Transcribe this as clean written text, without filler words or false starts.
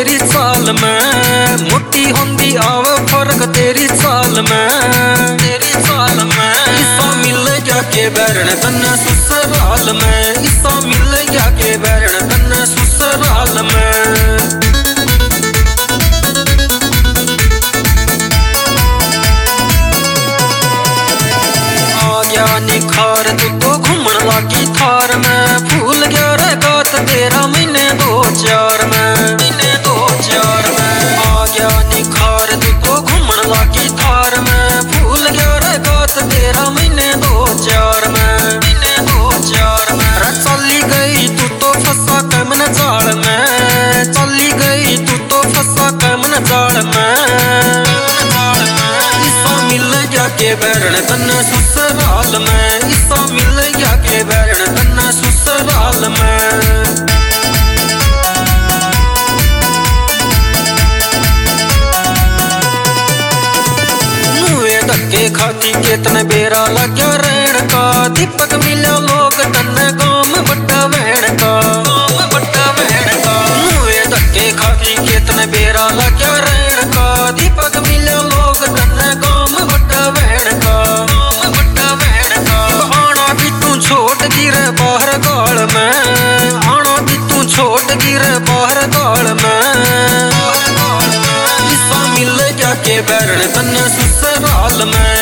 तेरी चाल में, मोटी होंदी आवे फर्क तेरी चाल में, तेरी चाल में। इसा मिल गया के बैरन तन्ने ससुराल में, इसा मिल गया के बैरन तन्ने ससुराल में। निखार तू तो घूमन लागी थार में, फूल गया रे गात तेरा महीने 2-4 में, महीने 2-4 में। आ गया निखार तू तो घूमन लागी थार में, फूल गया रे गात तेरा महीने 2-4 में, महीने 2-4 में। रे चली गई तू तो फंसा कमन जाल में, चली गई तू तो फंसा कमन जाल में। के बैरन तन्ने ससुराल में, इसा मिल गया के बैरन तन्ने ससुराल में। नुए धक्के खाती केतन बेरा लग्या रहन का, दीपक मिला लोग तन्ने गांव बट्टा बहन का, गांव बट्टा बहन का। नुए धक्के खाती केतन बेरा लग्या रहन का, दीपक मिला लोग तन्ने गांव बट्टा बहन का, बट्टा बहन का। आना भी तू छोट गिरे बाहर गाल में, आना भी तू छोट गिरे बाहर गाल में। इसा मिल गया के बैरन तन्ने ससुराल में,